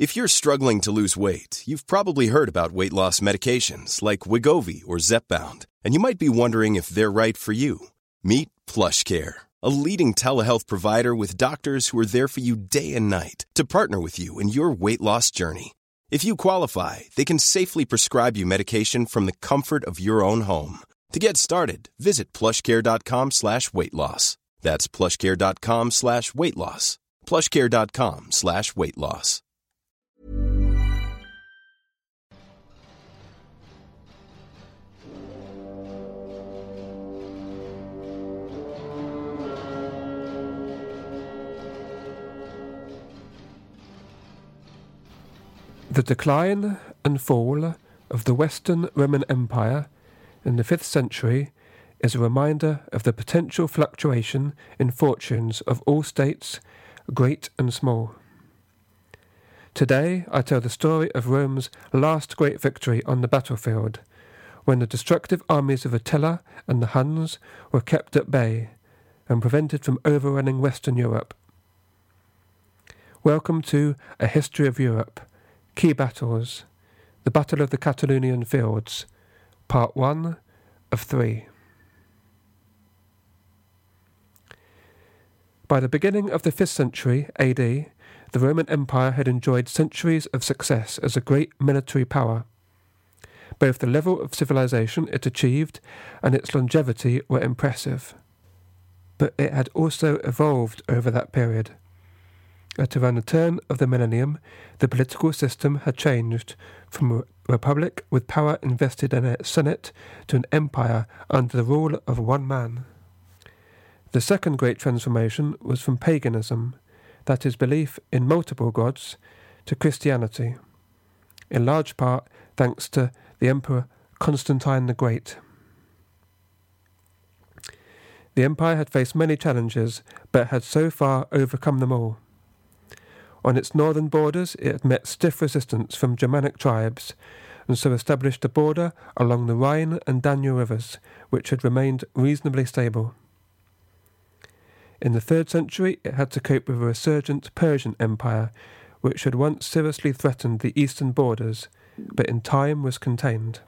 If you're struggling to lose weight, you've probably heard about weight loss medications like Wegovy or Zepbound, and you might be wondering if they're right for you. Meet PlushCare, a leading telehealth provider with doctors who are there for you day and night to partner with you in your weight loss journey. If you qualify, they can safely prescribe you medication from the comfort of your own home. To get started, visit plushcare.com/weightloss. That's plushcare.com/weightloss. plushcare.com/weightloss. The decline and fall of the Western Roman Empire in the 5th century is a reminder of the potential fluctuation in fortunes of all states, great and small. Today I tell the story of Rome's last great victory on the battlefield, when the destructive armies of Attila and the Huns were kept at bay and prevented from overrunning Western Europe. Welcome to A History of Europe. Key Battles, the Battle of the Catalaunian Fields, Part 1 of 3. By the beginning of the 5th century AD, the Roman Empire had enjoyed centuries of success as a great military power. Both the level of civilization it achieved and its longevity were impressive. But it had also evolved over that period. At around the turn of the millennium, the political system had changed from a republic with power invested in a senate to an empire under the rule of one man. The second great transformation was from paganism, that is, belief in multiple gods, to Christianity, in large part thanks to the Emperor Constantine the Great. The empire had faced many challenges, but had so far overcome them all. On its northern borders it had met stiff resistance from Germanic tribes, and so established a border along the Rhine and Danube rivers, which had remained reasonably stable. In the 3rd century it had to cope with a resurgent Persian Empire, which had once seriously threatened the eastern borders, but in time was contained.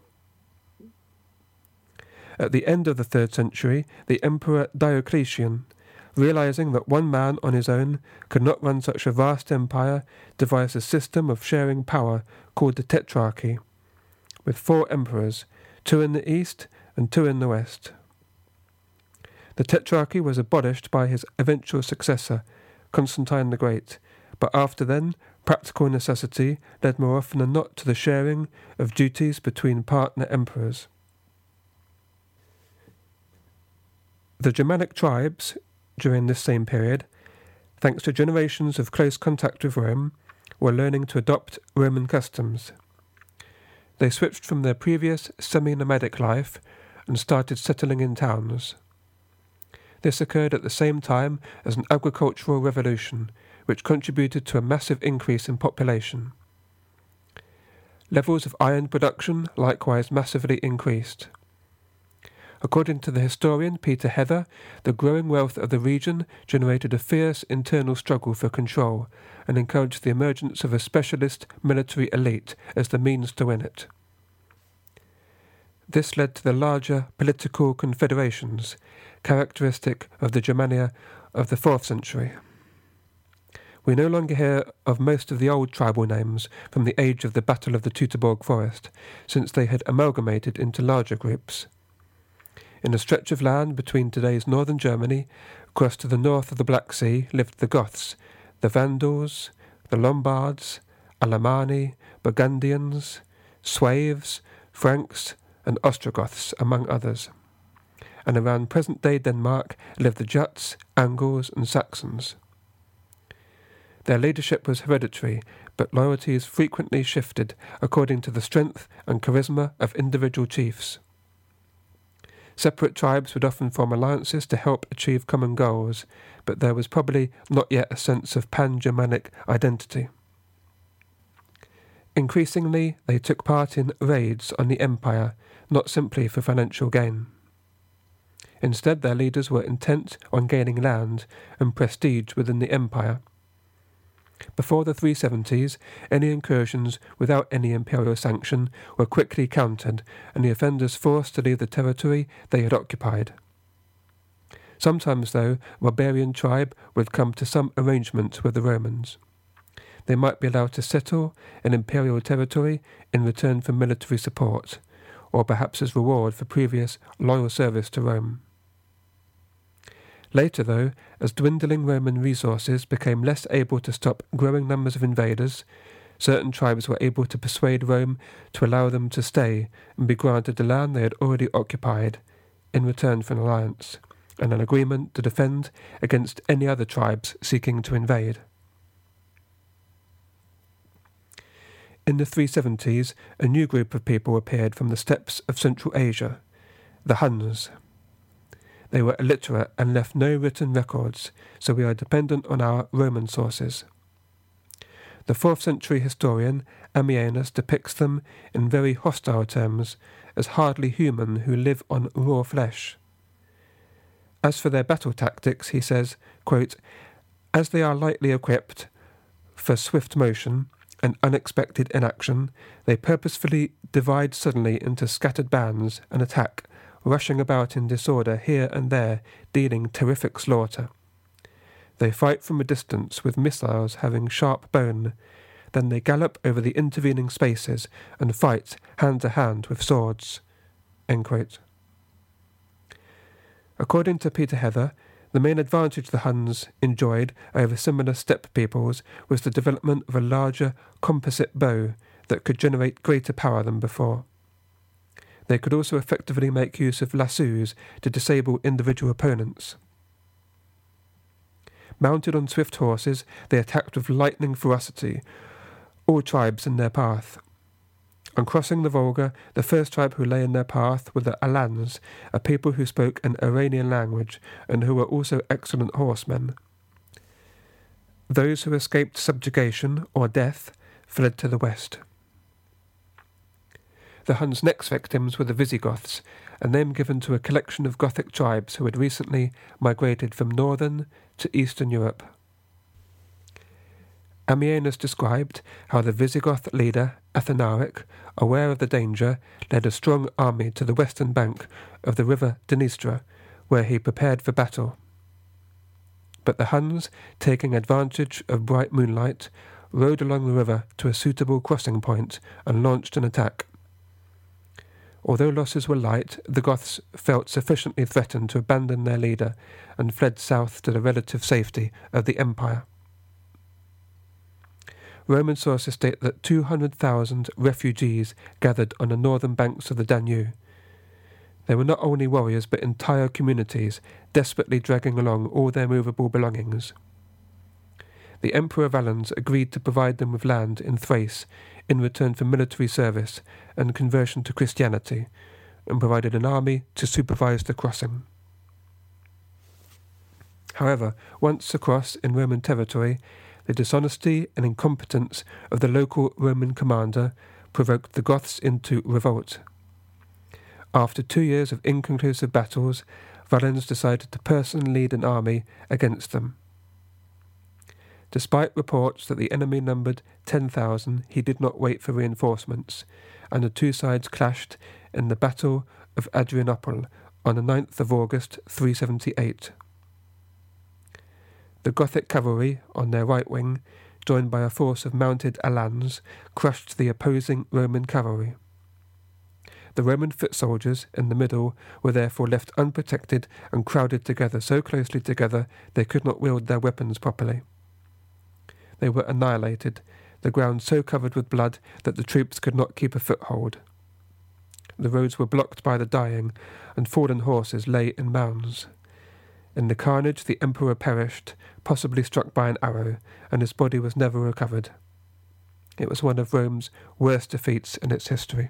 At the end of the 3rd century, the Emperor Diocletian, realizing that one man on his own could not run such a vast empire, devised a system of sharing power called the Tetrarchy, with 4 emperors, 2 in the east and 2 in the west. The Tetrarchy was abolished by his eventual successor, Constantine the Great, but after then, practical necessity led more often than not to the sharing of duties between partner emperors. The Germanic tribes, during this same period, thanks to generations of close contact with Rome, were learning to adopt Roman customs. They switched from their previous semi-nomadic life and started settling in towns. This occurred at the same time as an agricultural revolution, which contributed to a massive increase in population. Levels of iron production likewise massively increased. According to the historian Peter Heather, the growing wealth of the region generated a fierce internal struggle for control and encouraged the emergence of a specialist military elite as the means to win it. This led to the larger political confederations, characteristic of the Germania of the 4th century. We no longer hear of most of the old tribal names from the age of the Battle of the Teutoburg Forest, since they had amalgamated into larger groups. In a stretch of land between today's northern Germany, across to the north of the Black Sea, lived the Goths, the Vandals, the Lombards, Alemanni, Burgundians, Sueves, Franks, and Ostrogoths, among others. And around present-day Denmark lived the Juts, Angles, and Saxons. Their leadership was hereditary, but loyalties frequently shifted according to the strength and charisma of individual chiefs. Separate tribes would often form alliances to help achieve common goals, but there was probably not yet a sense of pan-Germanic identity. Increasingly, they took part in raids on the empire, not simply for financial gain. Instead, their leaders were intent on gaining land and prestige within the empire. Before the 370s, any incursions without any imperial sanction were quickly countered and the offenders forced to leave the territory they had occupied. Sometimes, though, a barbarian tribe would come to some arrangement with the Romans. They might be allowed to settle in imperial territory in return for military support, or perhaps as reward for previous loyal service to Rome. Later, though, as dwindling Roman resources became less able to stop growing numbers of invaders, certain tribes were able to persuade Rome to allow them to stay and be granted the land they had already occupied in return for an alliance, and an agreement to defend against any other tribes seeking to invade. In the 370s, a new group of people appeared from the steppes of Central Asia, the Huns. They were illiterate and left no written records, so we are dependent on our Roman sources. The 4th century historian Ammianus depicts them in very hostile terms as hardly human who live on raw flesh. As for their battle tactics, he says, quote, "As they are lightly equipped for swift motion and unexpected inaction, they purposefully divide suddenly into scattered bands and attack, rushing about in disorder here and there, dealing terrific slaughter. They fight from a distance with missiles having sharp bone. Then they gallop over the intervening spaces and fight hand to hand with swords." End quote. According to Peter Heather, the main advantage the Huns enjoyed over similar steppe peoples was the development of a larger composite bow that could generate greater power than before. They could also effectively make use of lassos to disable individual opponents. Mounted on swift horses, they attacked with lightning ferocity all tribes in their path. On crossing the Volga, the first tribe who lay in their path were the Alans, a people who spoke an Iranian language and who were also excellent horsemen. Those who escaped subjugation or death fled to the west. The Huns' next victims were the Visigoths, a name given to a collection of Gothic tribes who had recently migrated from northern to eastern Europe. Ammianus described how the Visigoth leader, Athanaric, aware of the danger, led a strong army to the western bank of the river Dniester, where he prepared for battle. But the Huns, taking advantage of bright moonlight, rode along the river to a suitable crossing point and launched an attack. Although losses were light, the Goths felt sufficiently threatened to abandon their leader and fled south to the relative safety of the empire. Roman sources state that 200,000 refugees gathered on the northern banks of the Danube. They were not only warriors but entire communities, desperately dragging along all their movable belongings. The Emperor Valens agreed to provide them with land in Thrace in return for military service and conversion to Christianity, and provided an army to supervise the crossing. However, once across in Roman territory, the dishonesty and incompetence of the local Roman commander provoked the Goths into revolt. After 2 years of inconclusive battles, Valens decided to personally lead an army against them. Despite reports that the enemy numbered 10,000, he did not wait for reinforcements, and the two sides clashed in the Battle of Adrianople on the 9th of August 378. The Gothic cavalry, on their right wing, joined by a force of mounted Alans, crushed the opposing Roman cavalry. The Roman foot soldiers in the middle were therefore left unprotected and crowded together so closely together they could not wield their weapons properly. They were annihilated, the ground so covered with blood that the troops could not keep a foothold. The roads were blocked by the dying, and fallen horses lay in mounds. In the carnage the emperor perished, possibly struck by an arrow, and his body was never recovered. It was one of Rome's worst defeats in its history.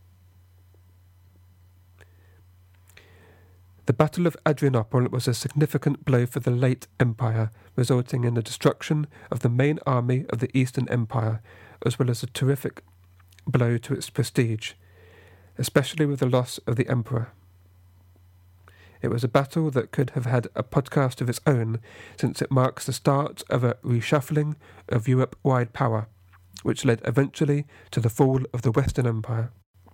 The Battle of Adrianople was a significant blow for the late empire, resulting in the destruction of the main army of the Eastern Empire, as well as a terrific blow to its prestige, especially with the loss of the emperor. It was a battle that could have had a podcast of its own, since it marks the start of a reshuffling of Europe-wide power, which led eventually to the fall of the Western Empire.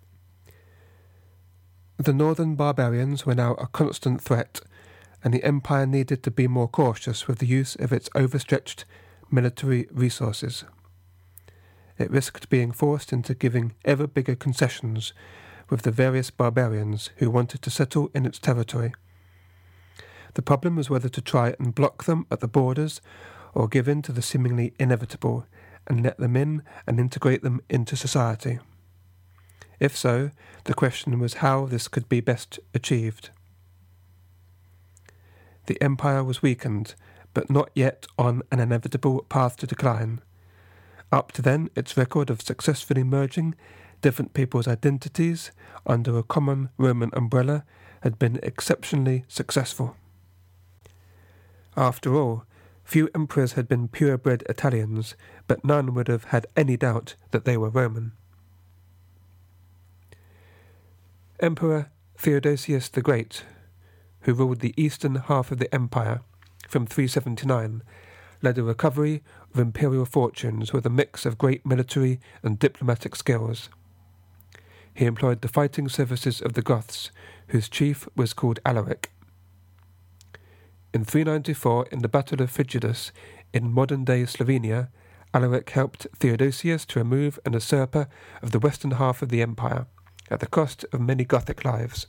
The northern barbarians were now a constant threat, and the empire needed to be more cautious with the use of its overstretched military resources. It risked being forced into giving ever bigger concessions with the various barbarians who wanted to settle in its territory. The problem was whether to try and block them at the borders or give in to the seemingly inevitable and let them in and integrate them into society. If so, the question was how this could be best achieved. The empire was weakened, but not yet on an inevitable path to decline. Up to then, its record of successfully merging different people's identities under a common Roman umbrella had been exceptionally successful. After all, few emperors had been purebred Italians, but none would have had any doubt that they were Roman. Emperor Theodosius the Great, who ruled the eastern half of the empire from 379, led a recovery of imperial fortunes with a mix of great military and diplomatic skills. He employed the fighting services of the Goths, whose chief was called Alaric. In 394, in the Battle of Frigidus in modern-day Slovenia, Alaric helped Theodosius to remove an usurper of the western half of the empire, at the cost of many Gothic lives.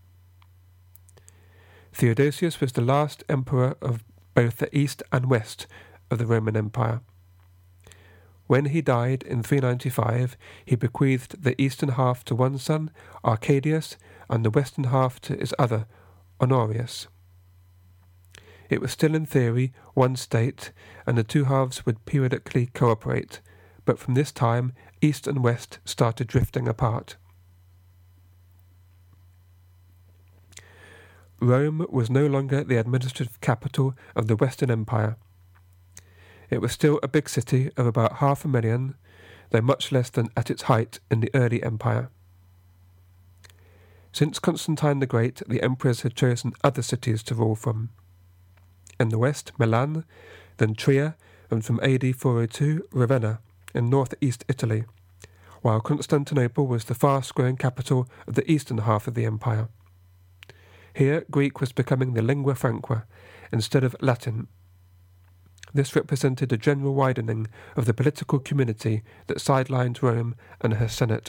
Theodosius was the last emperor of both the east and west of the Roman Empire. When he died in 395, he bequeathed the eastern half to one son, Arcadius, and the western half to his other, Honorius. It was still in theory one state, and the two halves would periodically cooperate, but from this time east and west started drifting apart. Rome was no longer the administrative capital of the Western Empire. It was still a big city of about 500,000, though much less than at its height in the early empire. Since Constantine the Great, the emperors had chosen other cities to rule from. In the west, Milan, then Trier, and from AD 402, Ravenna, in north-east Italy, while Constantinople was the fast-growing capital of the eastern half of the empire. Here, Greek was becoming the lingua franca instead of Latin. This represented a general widening of the political community that sidelined Rome and her Senate.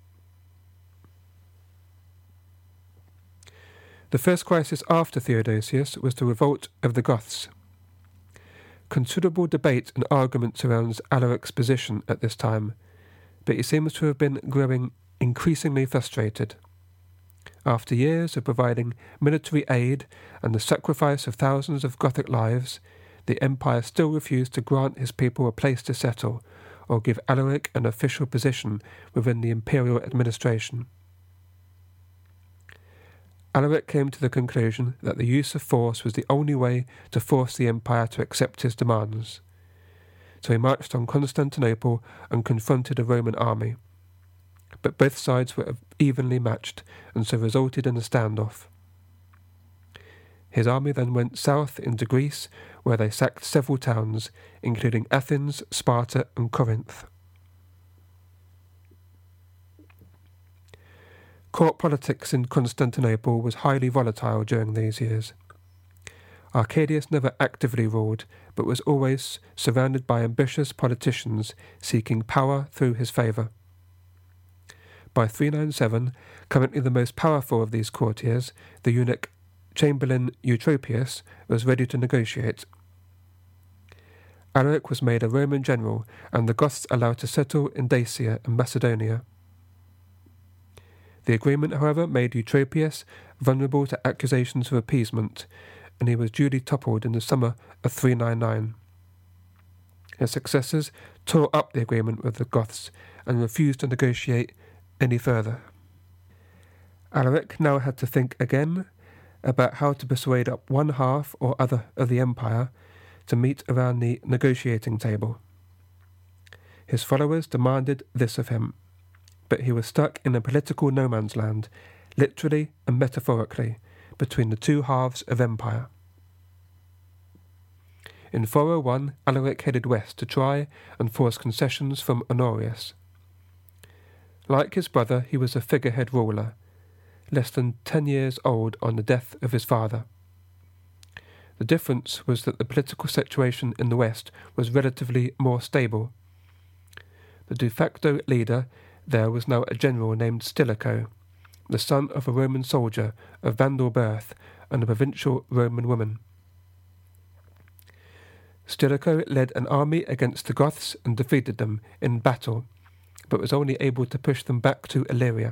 The first crisis after Theodosius was the revolt of the Goths. Considerable debate and argument surrounds Alaric's position at this time, but he seems to have been growing increasingly frustrated. After years of providing military aid and the sacrifice of thousands of Gothic lives, the empire still refused to grant his people a place to settle or give Alaric an official position within the imperial administration. Alaric came to the conclusion that the use of force was the only way to force the empire to accept his demands. So he marched on Constantinople and confronted a Roman army. But both sides were evenly matched, and so resulted in a standoff. His army then went south into Greece, where they sacked several towns, including Athens, Sparta, and Corinth. Court politics in Constantinople was highly volatile during these years. Arcadius never actively ruled, but was always surrounded by ambitious politicians seeking power through his favour. By 397, currently the most powerful of these courtiers, the eunuch Chamberlain Eutropius, was ready to negotiate. Alaric was made a Roman general, and the Goths allowed to settle in Dacia and Macedonia. The agreement, however, made Eutropius vulnerable to accusations of appeasement, and he was duly toppled in the summer of 399. His successors tore up the agreement with the Goths and refused to negotiate any further. Alaric now had to think again about how to persuade up one half or other of the empire to meet around the negotiating table. His followers demanded this of him, but he was stuck in a political no man's land, literally and metaphorically, between the two halves of empire. In 401, Alaric headed west to try and force concessions from Honorius. Like his brother, he was a figurehead ruler, less than 10 years old on the death of his father. The difference was that the political situation in the west was relatively more stable. The de facto leader there was now a general named Stilicho, the son of a Roman soldier of Vandal birth and a provincial Roman woman. Stilicho led an army against the Goths and defeated them in battle, but was only able to push them back to Illyria.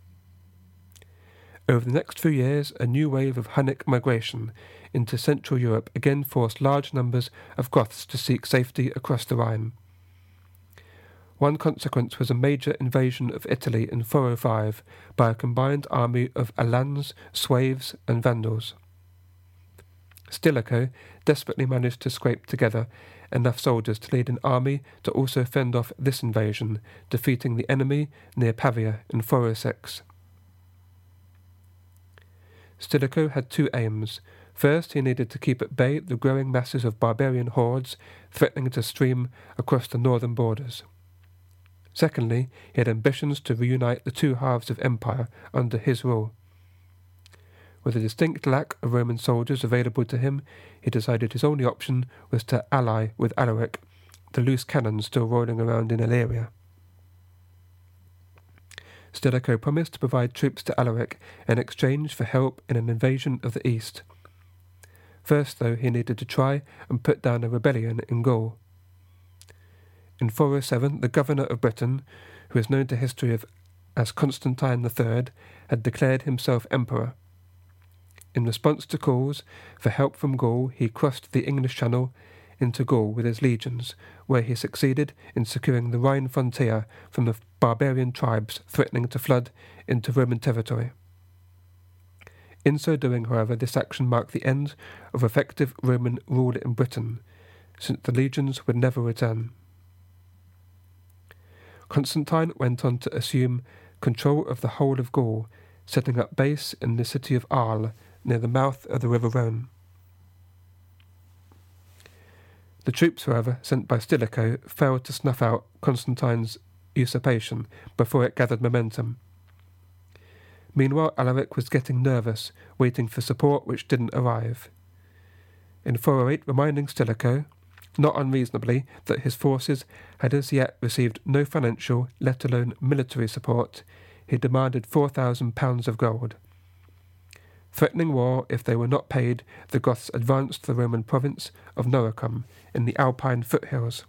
Over the next few years, a new wave of Hunnic migration into Central Europe again forced large numbers of Goths to seek safety across the Rhine. One consequence was a major invasion of Italy in 405 by a combined army of Alans, Sueves, and Vandals. Stilicho desperately managed to scrape together enough soldiers to lead an army to also fend off this invasion, defeating the enemy near Pavia in 406. Stilicho had two aims. First, he needed to keep at bay the growing masses of barbarian hordes threatening to stream across the northern borders. Secondly, he had ambitions to reunite the two halves of empire under his rule. With a distinct lack of Roman soldiers available to him, he decided his only option was to ally with Alaric, the loose cannons still rolling around in Illyria. Stilicho promised to provide troops to Alaric in exchange for help in an invasion of the east. First, though, he needed to try and put down a rebellion in Gaul. In 407, the governor of Britain, who is known to history as Constantine III, had declared himself emperor. In response to calls for help from Gaul, he crossed the English Channel into Gaul with his legions, where he succeeded in securing the Rhine frontier from the barbarian tribes threatening to flood into Roman territory. In so doing, however, this action marked the end of effective Roman rule in Britain, since the legions would never return. Constantine went on to assume control of the whole of Gaul, setting up base in the city of Arles, near the mouth of the River Rhone. The troops, however, sent by Stilicho failed to snuff out Constantine's usurpation before it gathered momentum. Meanwhile, Alaric was getting nervous, waiting for support which didn't arrive. In 408, reminding Stilicho, not unreasonably, that his forces had as yet received no financial, let alone military support, he demanded £4,000 of gold. Threatening war if they were not paid, the Goths advanced the Roman province of Noricum in the Alpine foothills.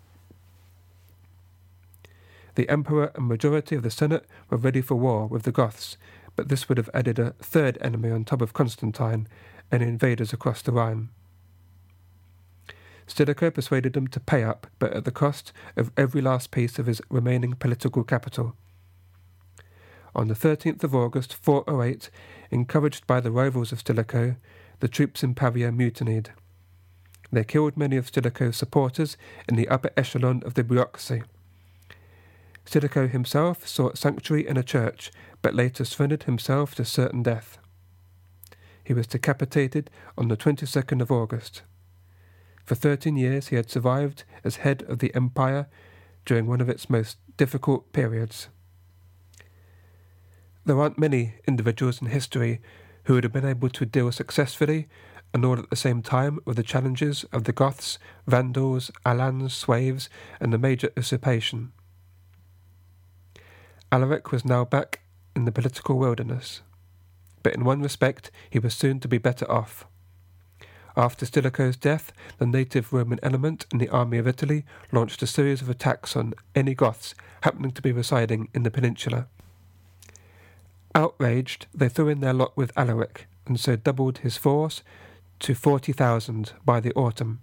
The emperor and majority of the Senate were ready for war with the Goths, but this would have added a third enemy on top of Constantine and invaders across the Rhine. Stilicho persuaded them to pay up, but at the cost of every last piece of his remaining political capital. On the 13th of August, 408, encouraged by the rivals of Stilicho, the troops in Pavia mutinied. They killed many of Stilicho's supporters in the upper echelon of the bureaucracy. Stilicho himself sought sanctuary in a church, but later surrendered himself to certain death. He was decapitated on the 22nd of August. For 13 years he had survived as head of the empire during one of its most difficult periods. There aren't many individuals in history who would have been able to deal successfully and all at the same time with the challenges of the Goths, Vandals, Alans, Sueves, and the major usurpation. Alaric was now back in the political wilderness, but in one respect he was soon to be better off. After Stilicho's death, the native Roman element in the army of Italy launched a series of attacks on any Goths happening to be residing in the peninsula. Outraged, they threw in their lot with Alaric, and so doubled his force to 40,000 by the autumn.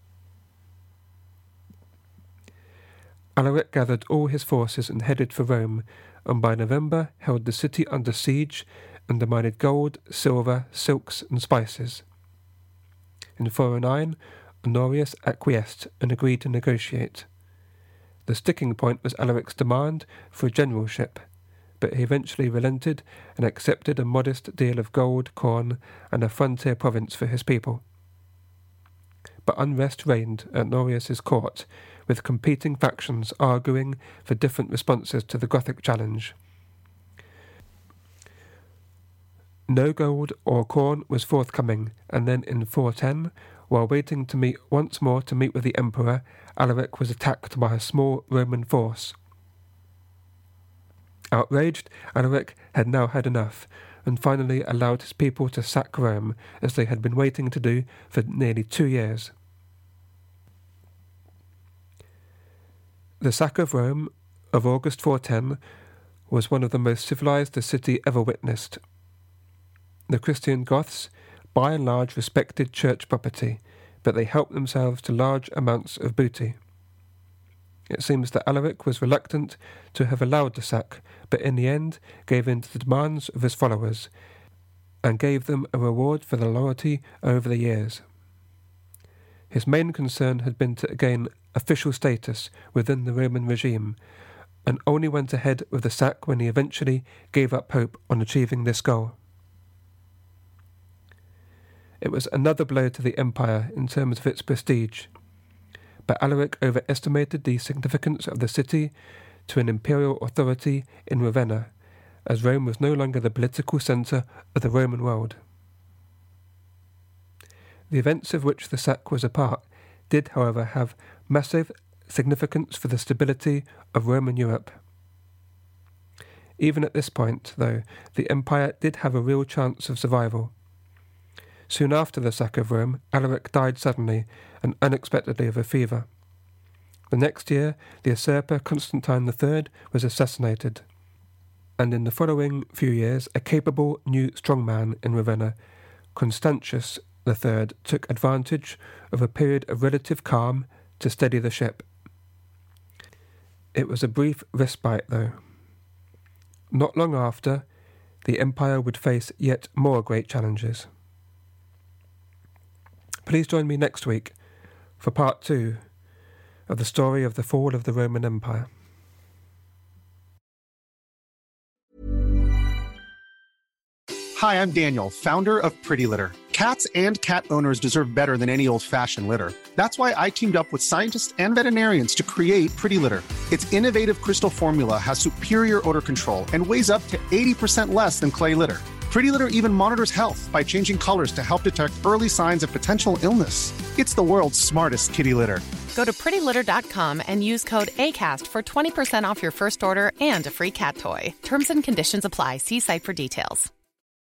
Alaric gathered all his forces and headed for Rome, and by November held the city under siege and demanded gold, silver, silks, and spices. In 409, Honorius acquiesced and agreed to negotiate. The sticking point was Alaric's demand for a generalship, but he eventually relented and accepted a modest deal of gold, corn, and a frontier province for his people. But unrest reigned at Norreus's court, with competing factions arguing for different responses to the Gothic challenge. No gold or corn was forthcoming, and then in 410, while waiting to meet once more with the emperor, Alaric was attacked by a small Roman force. Outraged, Alaric had now had enough, and finally allowed his people to sack Rome, as they had been waiting to do for nearly 2 years. The sack of Rome of August 410 was one of the most civilized the city ever witnessed. The Christian Goths, by and large, respected church property, but they helped themselves to large amounts of booty. It seems that Alaric was reluctant to have allowed the sack, but in the end gave in to the demands of his followers, and gave them a reward for their loyalty over the years. His main concern had been to gain official status within the Roman regime, and only went ahead with the sack when he eventually gave up hope on achieving this goal. It was another blow to the empire in terms of its prestige, but Alaric overestimated the significance of the city to an imperial authority in Ravenna, as Rome was no longer the political centre of the Roman world. The events of which the sack was a part did, however, have massive significance for the stability of Roman Europe. Even at this point, though, the empire did have a real chance of survival. Soon after the sack of Rome, Alaric died suddenly and unexpectedly of a fever. The next year, the usurper Constantine III was assassinated, and in the following few years, a capable new strongman in Ravenna, Constantius III, took advantage of a period of relative calm to steady the ship. It was a brief respite, though. Not long after, the empire would face yet more great challenges. Please join me next week for part 2 of the story of the fall of the Roman Empire. Hi, I'm Daniel, founder of Pretty Litter. Cats and cat owners deserve better than any old-fashioned litter. That's why I teamed up with scientists and veterinarians to create Pretty Litter. Its innovative crystal formula has superior odor control and weighs up to 80% less than clay litter. Pretty Litter even monitors health by changing colors to help detect early signs of potential illness. It's the world's smartest kitty litter. Go to prettylitter.com and use code ACAST for 20% off your first order and a free cat toy. Terms and conditions apply. See site for details.